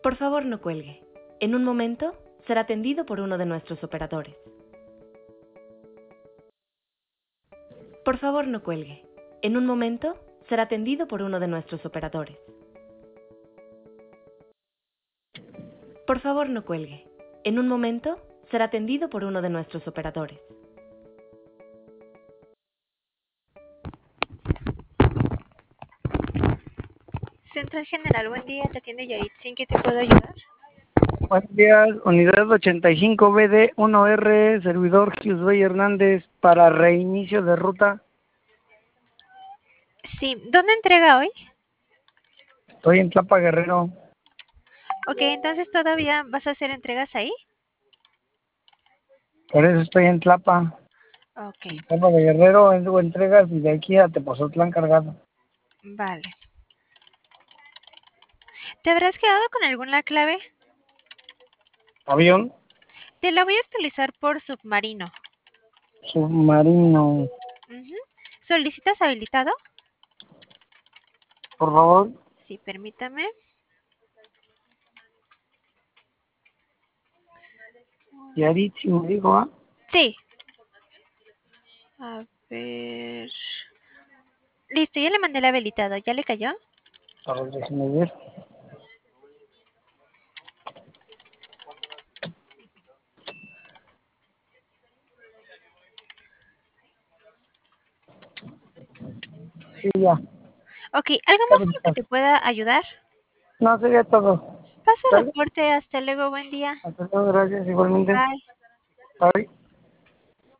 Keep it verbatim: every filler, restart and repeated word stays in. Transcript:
Por favor, no cuelgue. En un momento será atendido por uno de nuestros operadores. Por favor, no cuelgue. En un momento será atendido por uno de nuestros operadores. Por favor, no cuelgue. En un momento será atendido por uno de nuestros operadores. Central General, buen día, te atiende Yaritza, ¿en qué te puedo ayudar? Buenos días, unidad ochenta y cinco B D uno R, servidor Giusbey Hernández, para reinicio de ruta. Sí, ¿dónde entrega hoy? Estoy en Tlapa Guerrero. Ok, entonces todavía vas a hacer entregas ahí. Por eso estoy en Tlapa. Ok, Tlapa de Guerrero, hago entregas y de aquí a Tepozotlán cargado. vale. ¿Te habrás quedado con alguna clave? Avión, Te la voy a actualizar por submarino. submarino. Ujú. ¿Solicitas habilitado? Por favor. Sí, permítame. Yaritza me dijo, ¿ah? Sí. A ver. Listo, ya le mandé el habilitado. ¿Ya le cayó? A ver, déjeme ver. Sí, ya. Ok, ¿algo más en lo que te pueda ayudar? No, sería todo. Paso ¿Sale? reporte, hasta luego, buen día. Hasta luego, gracias igualmente. Bye. Bye.